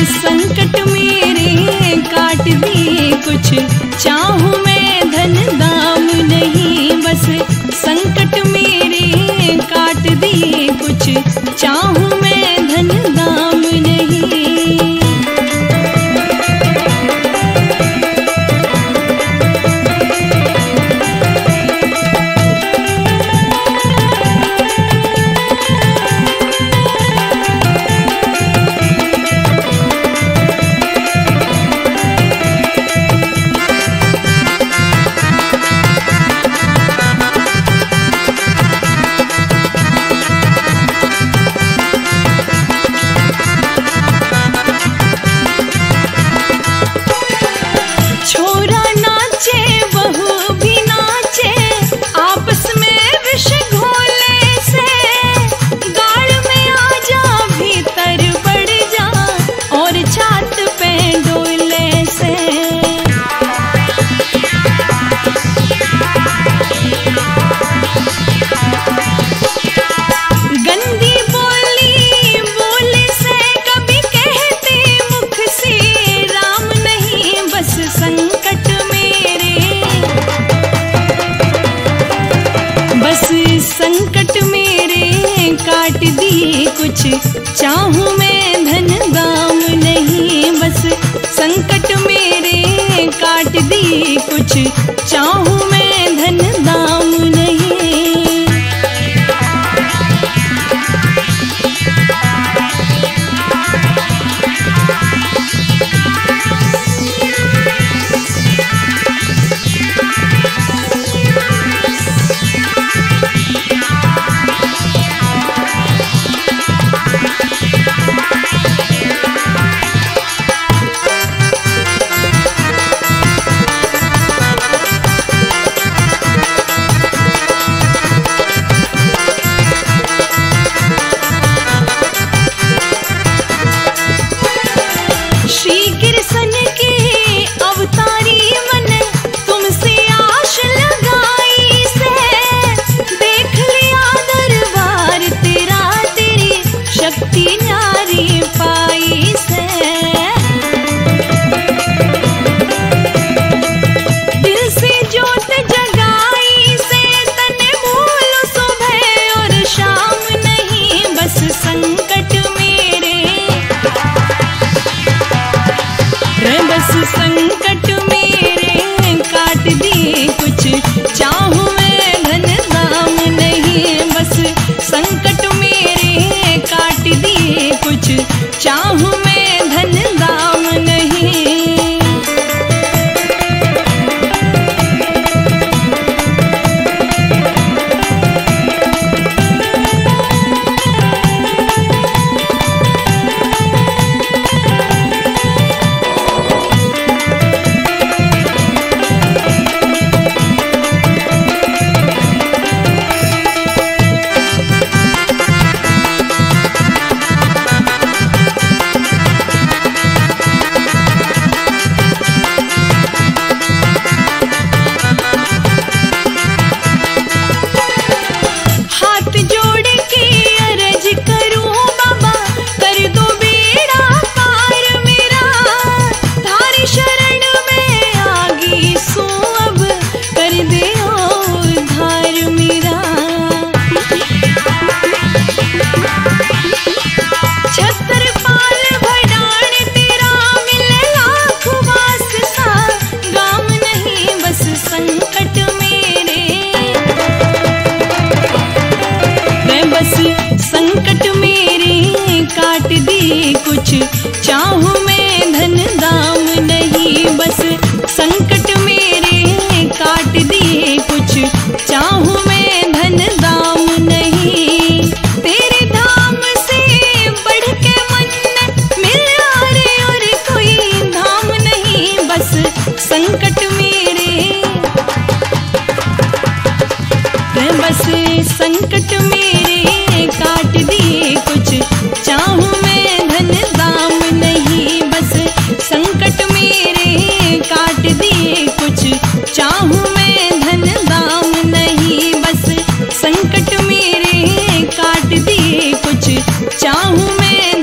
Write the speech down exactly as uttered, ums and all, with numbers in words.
संकट मेरे काट दिए कुछ चाहूं मैं धन दाम नहीं। बस संकट मेरे काट दिए कुछ चाहूं मैं धन दाम नहीं। संकट मेरे काट दिए कुछ चाहूं मैं धन दाम नहीं। बस संकट मेरे काट दिए कुछ चाहूं मैं धन दाम नहीं। संकट मेरे काट दिए कुछ चाहूं मैं धन दाम नहीं। बस संकट मेरे काट दिए कुछ चाहूं मैं धन दाम नहीं। संकट मेरे काट दिए कुछ चाहूं मैं धन दाम नहीं। बस संकट मेरे काट दिए कुछ चाहूं मैं धन दाम नहीं। तेरे धाम से बढ़ के मन्नत मिल रे और कोई धाम नहीं। बस संकट मेरे बस संकट मेरे काट दिए कुछ चाहूं मैं धन दाम नहीं। बस संकट मेरे काट दिए कुछ चाहूं मैं धन दाम नहीं। बस संकट मेरे काट दिए कुछ चाहूं मैं